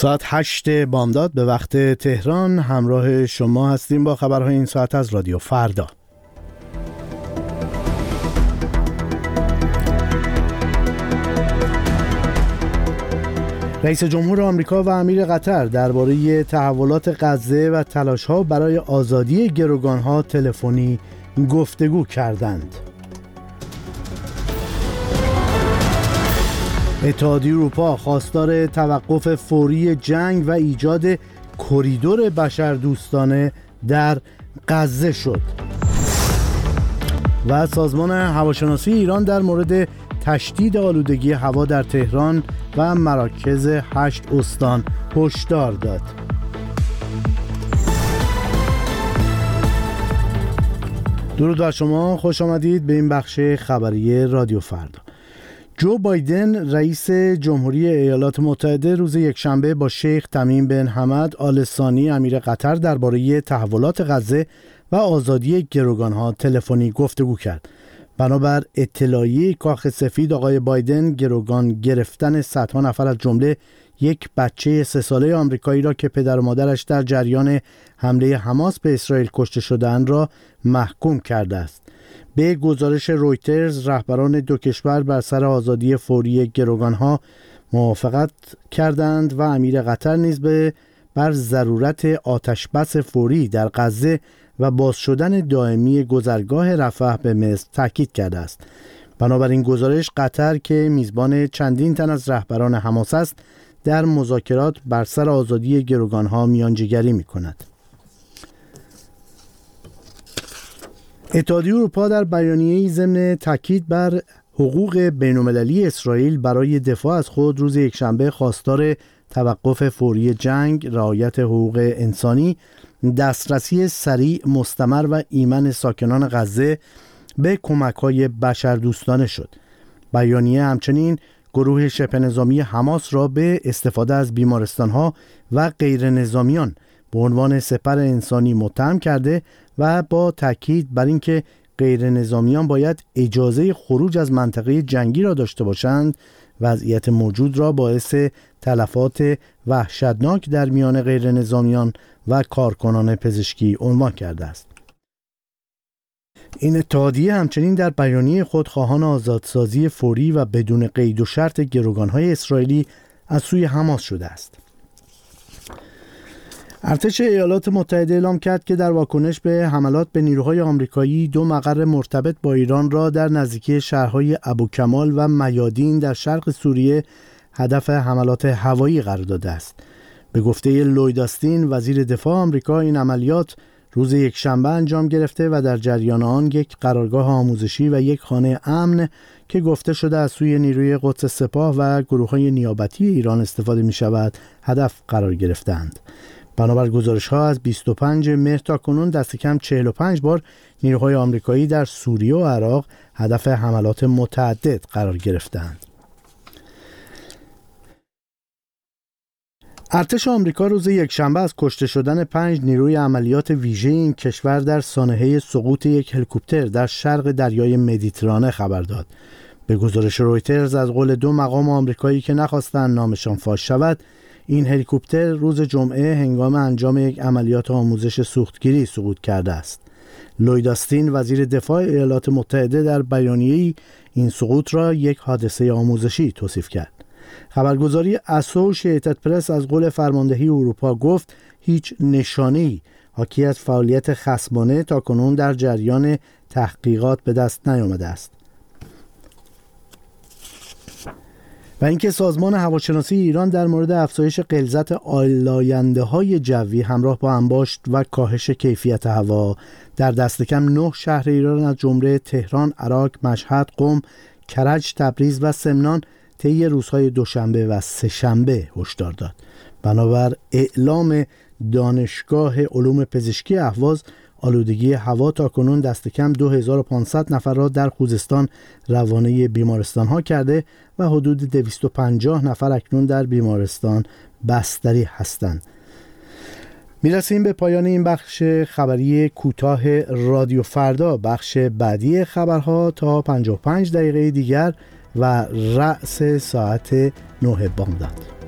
ساعت 8 بامداد به وقت تهران همراه شما هستیم با خبرهای این ساعت از رادیو فردا. رئیس جمهور آمریکا و امیر قطر درباره تحولات غزه و تلاش‌ها برای آزادی گروگان‌ها تلفنی گفتگو کردند. اتحادیه اروپا خواستار توقف فوری جنگ و ایجاد کریدور بشردوستانه در غزه شد. و سازمان هواشناسی ایران در مورد تشدید آلودگی هوا در تهران و مراکز 8 استان هشدار داد. درود بر شما، خوش آمدید به این بخش خبری رادیو فردا. جو بایدن رئیس جمهوری ایالات متحده روز یکشنبه با شیخ تمیم بن حمد آل ثانی امیر قطر درباره تحولات غزه و آزادی گروگان‌ها تلفنی گفتگو کرد. بنابر اطلاعیه کاخ سفید، آقای بایدن گروگان گرفتن صدها نفر از جمله یک بچه 3 ساله آمریکایی را که پدر و مادرش در جریان حمله حماس به اسرائیل کشته شدند را محکوم کرده است. به گزارش رویترز، رهبران دو کشور بر سر آزادی فوری گروگان‌ها موافقت کردند و امیر قطر نیز بر ضرورت آتشبس فوری در غزه و باز شدن دائمی گذرگاه رفح به مصر تاکید کرده است. بنابراین گزارش، قطر که میزبان چندین تن از رهبران حماس است، در مذاکرات بر سر آزادی گروگان‌ها میانجیگری می‌کند. اتحادیه اروپا در بیانیه‌ای ضمن تاکید بر حقوق بین‌المللی اسرائیل برای دفاع از خود روز یکشنبه خواستار توقف فوری جنگ، رعایت حقوق انسانی، دسترسی سریع، مستمر و ایمن ساکنان غزه به کمک‌های بشردوستانه شد. بیانیه همچنین گروه شبه نظامی حماس را به استفاده از بیمارستان‌ها و غیر نظامیان به عنوان سپر انسانی متهم کرده و با تاکید بر اینکه غیر نظامیان باید اجازه خروج از منطقه جنگی را داشته باشند، وضعیت موجود را باعث تلفات وحشتناک در میان غیر نظامیان و کارکنان پزشکی عنوان کرده است. این اتحادیه همچنین در بیانیه خود خواهان آزادسازی فوری و بدون قید و شرط گروگان‌های اسرائیلی از سوی حماس شده است. ارتش ایالات متحده اعلام کرد که در واکنش به حملات به نیروهای آمریکایی 2 مقر مرتبط با ایران را در نزدیکی شهرهای ابوکمال و میادین در شرق سوریه هدف حملات هوایی قرار داده است. به گفته لوید آستین وزیر دفاع آمریکا، این عملیات روز یکشنبه انجام گرفته و در جریان آن یک قرارگاه آموزشی و یک خانه امن که گفته شده از سوی نیروی قدس سپاه و گروه‌های نیابتی ایران استفاده می‌شود هدف قرار گرفتند. بنابر گزارش‌ها از 25 مهر تا کنون دست کم 45 بار نیروهای آمریکایی در سوریه و عراق هدف حملات متعدد قرار گرفتند. ارتش آمریکا روز یکشنبه از کشته شدن 5 نیروی عملیات ویژه این کشور در سانحه سقوط یک هلیکوپتر در شرق دریای مدیترانه خبر داد. به گزارش رویترز، از قول 2 مقام آمریکایی که نخواستند نامشان فاش شود، این هلیکوپتر روز جمعه هنگام انجام یک عملیات آموزش سوختگیری سقوط کرده است. لوید آستین وزیر دفاع ایالات متحده در بیانیه‌ای این سقوط را یک حادثه آموزشی توصیف کرد. خبرگزاری اسوشییتد پرس از قول فرماندهی اروپا گفت هیچ نشانه‌ای حاکی از فعالیت خصمانه تاکنون در جریان تحقیقات به دست نیامده است. و اینکه سازمان هواشناسی ایران در مورد افزایش غلظت آلاینده‌های جوی همراه با انباشت و کاهش کیفیت هوا در دست کم 9 شهر ایران از جمله تهران، عراق، مشهد، قم، کرج، تبریز و سمنان طی روزهای دوشنبه و سه‌شنبه هشدار داد. بنابر اعلام دانشگاه علوم پزشکی اهواز، آلودگی هوا تاکنون دست کم 2500 نفر را در خوزستان روانه بیمارستان‌ها کرده و حدود 250 نفر اکنون در بیمارستان بستری هستند. میرسیم به پایان این بخش خبری کوتاه رادیو فردا. بخش بعدی خبرها تا 55 دقیقه دیگر و رأس ساعت 9 بامداد.